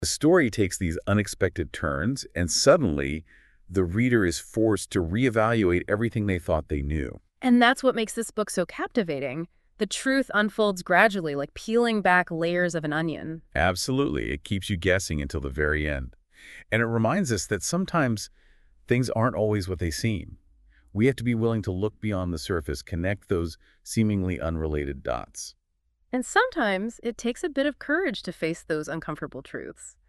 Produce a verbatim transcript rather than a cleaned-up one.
The story takes these unexpected turns, and suddenly the reader is forced to reevaluate everything they thought they knew. And that's what makes this book so captivating. The truth unfolds gradually, like peeling back layers of an onion. Absolutely. It keeps you guessing until the very end. And it reminds us that sometimes things aren't always what they seem. We have to be willing to look beyond the surface, connect those seemingly unrelated dots. And sometimes it takes a bit of courage to face those uncomfortable truths.